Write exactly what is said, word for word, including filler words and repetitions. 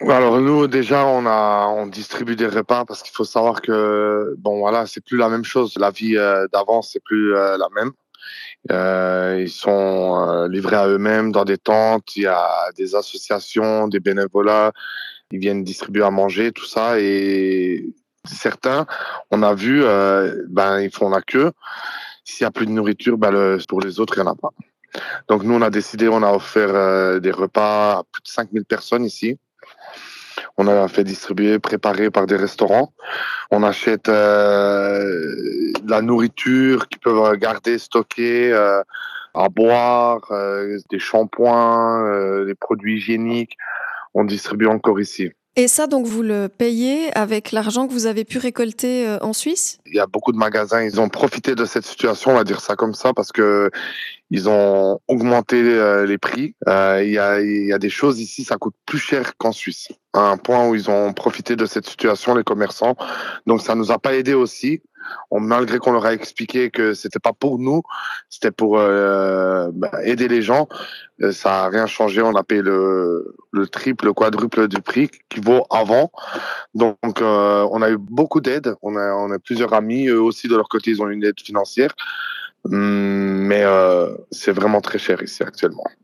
Alors nous déjà on a on distribue des repas parce qu'il faut savoir que bon voilà c'est plus la même chose. La vie euh, d'avant c'est plus euh, la même. Euh, ils sont euh, livrés à eux-mêmes dans des tentes. Il y a des associations, des bénévolats. Ils viennent distribuer à manger tout ça et certains on a vu euh, ben ils font la queue. S'il y a plus de nourriture ben le, pour les autres il y en a pas. Donc nous on a décidé on a offert euh, des repas à plus de cinq mille personnes ici. On a fait distribuer, préparer par des restaurants. On achète euh, de la nourriture qu'ils peuvent garder, stocker, euh, à boire, euh, des shampoings, euh, des produits hygiéniques. On distribue encore ici. Et ça, donc, vous le payez avec l'argent que vous avez pu récolter euh, en Suisse? Il y a beaucoup de magasins, ils ont profité de cette situation, on va dire ça comme ça, parce que ils ont augmenté euh, les prix. Euh, Il y, a, il y a des choses ici, ça coûte plus cher qu'en Suisse. À un point où ils ont profité de cette situation, les commerçants. Donc ça nous a pas aidé aussi. On, malgré qu'on leur a expliqué que c'était pas pour nous, c'était pour euh, bah, aider les gens. Euh, ça a rien changé. On a payé le, le triple, le quadruple du prix qui vaut avant. Donc euh, on a eu beaucoup d'aide. On a, on a plusieurs amis, eux aussi de leur côté, ils ont eu une aide financière. Hum, Mais euh, c'est vraiment très cher ici actuellement.